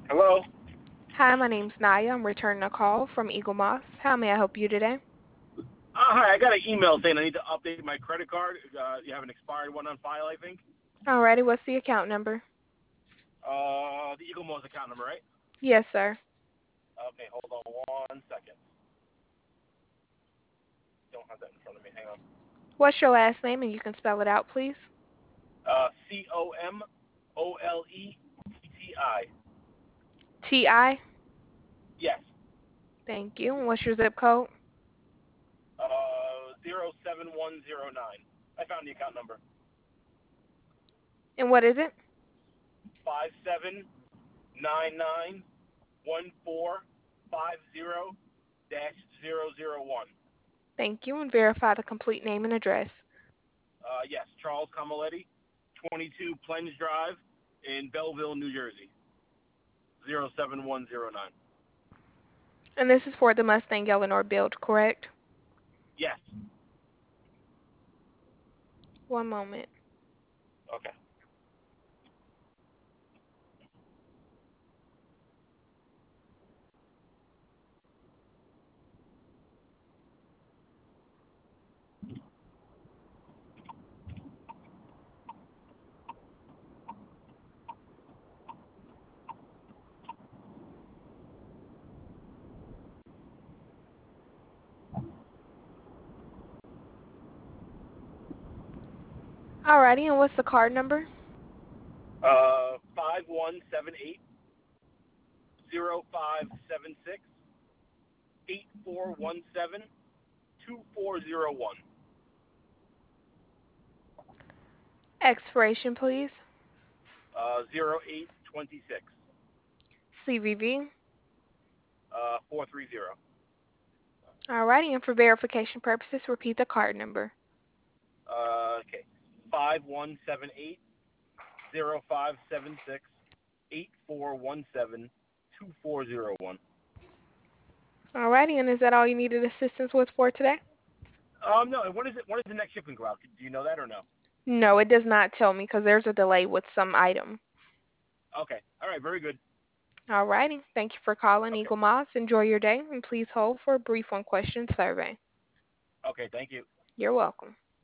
Hello. Hi, my name's Naya. I'm returning a call from Eagle Moss. How may I help you today? Hi. I got an email saying I need to update my credit card. You have an expired one on file, I think. Alrighty, what's the account number? The Eagle Moss account number, right? Yes, sir. Okay, hold on 1 second. Don't have that in front of me. Hang on. What's your last name and you can spell it out, please? Comoletti. T-I. Yes. Thank you. And what's your zip code? 07109. I found the account number. And what is it? 57991450-001. Thank you. And verify the complete name and address. Yes, Charles Comoletti, 22 Plenge Drive in Belleville, New Jersey, 07109. And this is for the Mustang Eleanor build, correct? Yes. One moment. Okay. Alrighty, and what's the card number? 5178-0576-8417-2401. Expiration, please. 0826. CVV. 430. Alrighty, and for verification purposes, repeat the card number. Okay. 5178-0576-8417-2401. Alrighty, and is that all you needed assistance with for today? No. And when is it? When is the next shipping go out? Do you know that or no? No, it does not tell me because there's a delay with some item. Okay. All right. Very good. Alrighty. Thank you for calling Okay. Eagle Moss. Enjoy your day, and please hold for a brief one-question survey. Okay. Thank you. You're welcome.